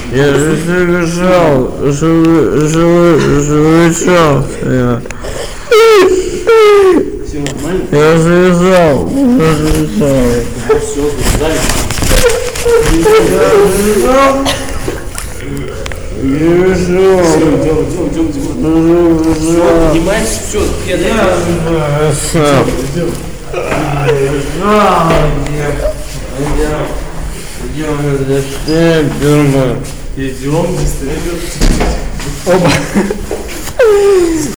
Я же совершал, совершал, я. Все нормально? Я завязал, Все, завязали. Все, идем. Все, поднимаешься, все, я Идем, быстрее. Оба.